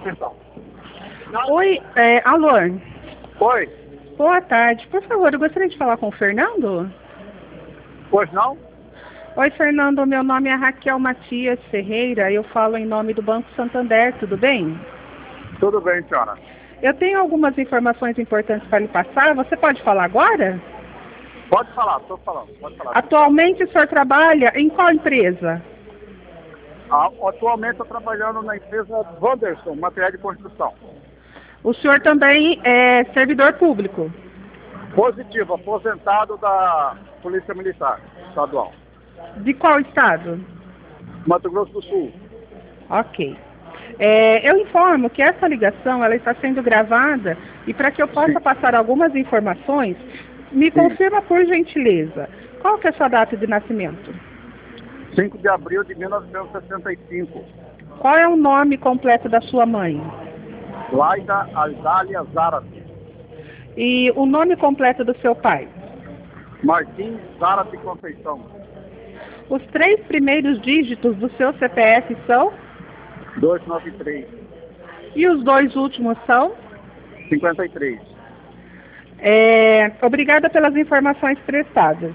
Atenção. Oi, alô. Oi? Boa tarde. Por favor, eu gostaria de falar com o Fernando. Pois não? Oi, Fernando. Meu nome é Raquel Matias Ferreira. Eu falo em nome do Banco Santander. Tudo bem? Tudo bem, senhora. Eu tenho algumas informações importantes para lhe passar. Você pode falar agora? Pode falar, estou falando. Pode falar. Atualmente o senhor trabalha em qual empresa? Atualmente estou trabalhando na empresa Wanderson, material de construção. O senhor também é servidor público? Positivo, aposentado da Polícia Militar Estadual. De qual estado? Mato Grosso do Sul. Ok. Eu informo que essa ligação ela está sendo gravada e para que eu possa passar algumas informações, me confirma por gentileza, qual que é a sua data de nascimento? 5 de abril de 1965. Qual é o nome completo da sua mãe? Laida Aldália Zárate. E o nome completo do seu pai? Martins Zárate Conceição. Os 3 primeiros dígitos do seu CPF são? 293. E os 2 últimos são? 53. Obrigada pelas informações prestadas.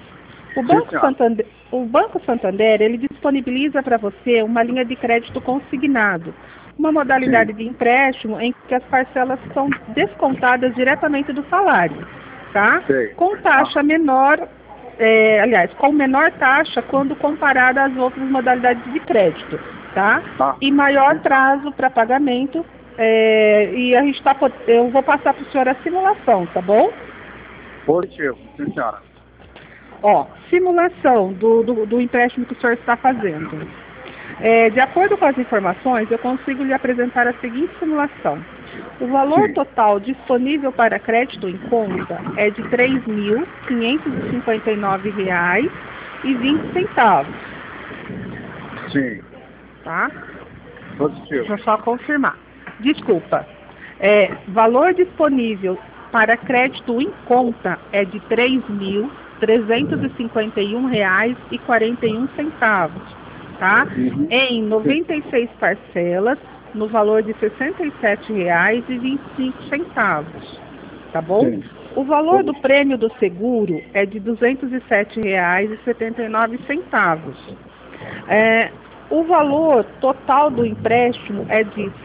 O Banco Santander, ele disponibiliza para você uma linha de crédito consignado, uma modalidade de empréstimo em que as parcelas são descontadas diretamente do salário, tá? Com taxa menor, com menor taxa quando comparada às outras modalidades de crédito, tá? E maior prazo para pagamento, e eu vou passar para o senhor a simulação, tá bom? Positivo, sim, senhora. Simulação do empréstimo que o senhor está fazendo. De acordo com as informações, eu consigo lhe apresentar a seguinte simulação. O valor total disponível para crédito em conta é de R$ 3.559,20. Sim. Tá? Positivo. Deixa eu só confirmar. Desculpa. Valor disponível para crédito em conta é de R$ 3.351,41, tá? Em 96 parcelas, no valor de R$ 67,25, tá bom? Sim. O valor do prêmio do seguro é de R$ 207,79. O valor total do empréstimo é de R$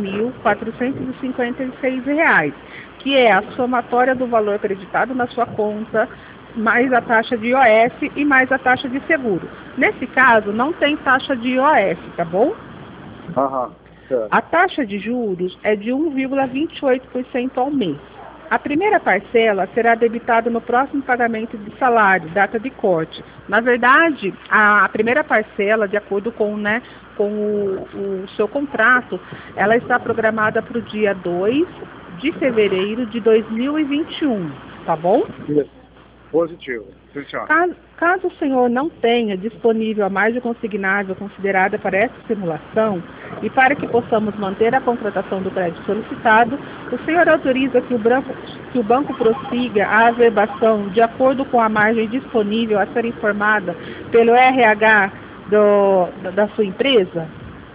6.456, que é a somatória do valor acreditado na sua conta, mais a taxa de IOF e mais a taxa de seguro. Nesse caso, não tem taxa de IOF, tá bom? A taxa de juros é de 1,28% ao mês. A primeira parcela será debitada no próximo pagamento de salário, data de corte. Na verdade, a primeira parcela, de acordo com o seu contrato, ela está programada para o dia 2 de fevereiro de 2021, tá bom? Positivo. Caso o senhor não tenha disponível a margem consignável considerada para essa simulação e para que possamos manter a contratação do crédito solicitado, o senhor autoriza que o banco prossiga a averbação de acordo com a margem disponível a ser informada pelo RH da sua empresa?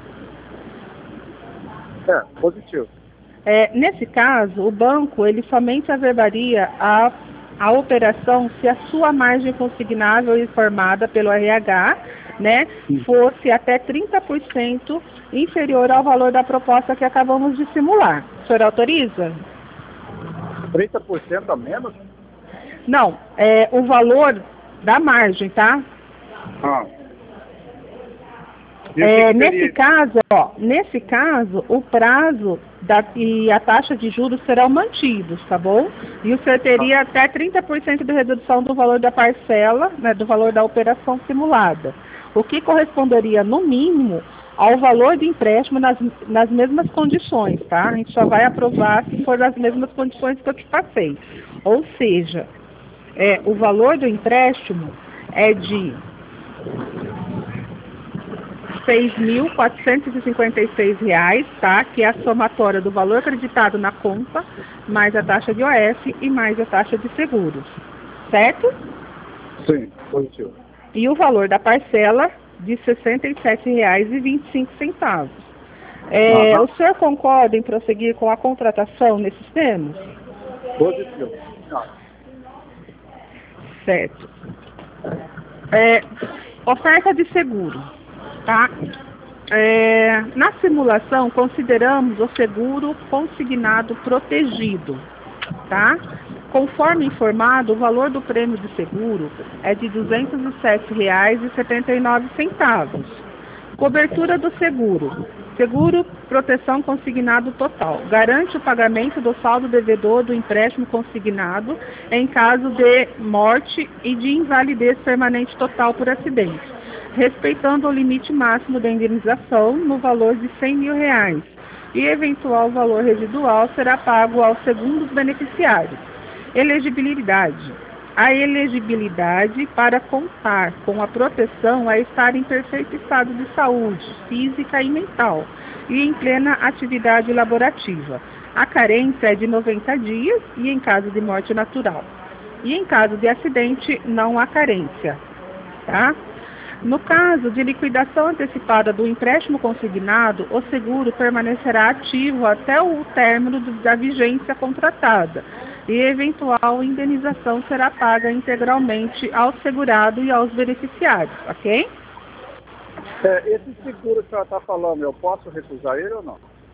Positivo. Nesse caso, o banco ele somente averbaria a operação se a sua margem consignável informada pelo RH, né, fosse até 30% inferior ao valor da proposta que acabamos de simular. O senhor autoriza? 30% a menos? Não, o valor da margem, tá? Nesse caso, o prazo e a taxa de juros serão mantidos, tá bom? E o senhor teria até 30% de redução do valor da parcela, né, do valor da operação simulada, o que corresponderia, no mínimo, ao valor do empréstimo nas mesmas condições, tá? A gente só vai aprovar se for nas mesmas condições que eu te passei. Ou seja, o valor do empréstimo é de R$ 6.456, tá? Que é a somatória do valor acreditado na conta, mais a taxa de IOF e mais a taxa de seguros. Certo? Sim, positivo. E o valor da parcela de R$ 67,25. Aham. O senhor concorda em prosseguir com a contratação nesses termos? Positivo. Não. Certo. Oferta de seguro, tá? Na simulação, consideramos o seguro consignado protegido, tá? Conforme informado, o valor do prêmio de seguro é de R$ 207,79. Cobertura do seguro. Seguro proteção consignado total. Garante o pagamento do saldo devedor do empréstimo consignado em caso de morte e de invalidez permanente total por acidente, respeitando o limite máximo da indenização no valor de R$ 100 mil, e eventual valor residual será pago aos segundos beneficiários. Elegibilidade. A elegibilidade para contar com a proteção é estar em perfeito estado de saúde, física e mental, e em plena atividade laborativa. A carência é de 90 dias e em caso de morte natural. E em caso de acidente, não há carência, tá? No caso de liquidação antecipada do empréstimo consignado, o seguro permanecerá ativo até o término da vigência contratada e eventual indenização será paga integralmente ao segurado e aos beneficiários, ok? Esse seguro que a senhora está falando, eu posso recusar ele ou não?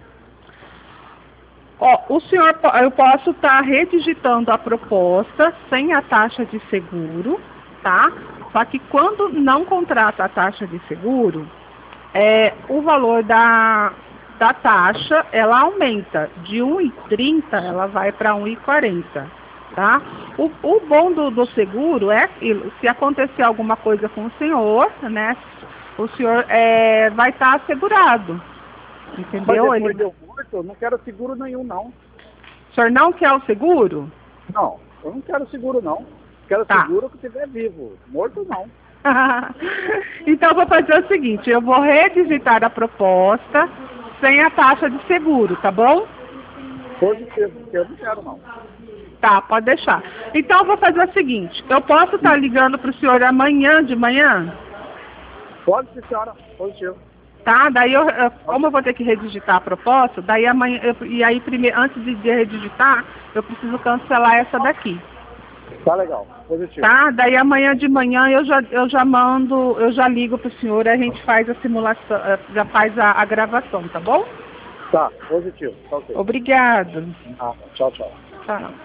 Eu posso estar redigitando a proposta sem a taxa de seguro, tá? Só que quando não contrata a taxa de seguro, o valor da taxa, ela aumenta. De R$ 1,30, ela vai para R$ 1,40, tá? O bom do seguro é aquilo, se acontecer alguma coisa com o senhor, né, o senhor vai estar assegurado, entendeu? Mas depois de eu morto, eu não quero seguro nenhum, não. O senhor não quer o seguro? Não, eu não quero seguro, não. Quero seguro que estiver vivo. Morto, não. Então, eu vou fazer o seguinte, eu vou redigitar a proposta sem a taxa de seguro, tá bom? Positivo, porque eu não quero, não. Tá, pode deixar. Então, eu vou fazer o seguinte, eu posso estar ligando para o senhor amanhã de manhã? Pode, senhora. Positivo. Tá, daí como eu vou ter que redigitar a proposta, daí amanhã, primeiro, antes de redigitar, eu preciso cancelar essa daqui. Tá legal, positivo. Tá, daí amanhã de manhã eu já ligo pro senhor, a gente faz a simulação, já faz a gravação, tá bom? Tá, positivo. Tá ok. Obrigado. Tchau, tchau. Tchau.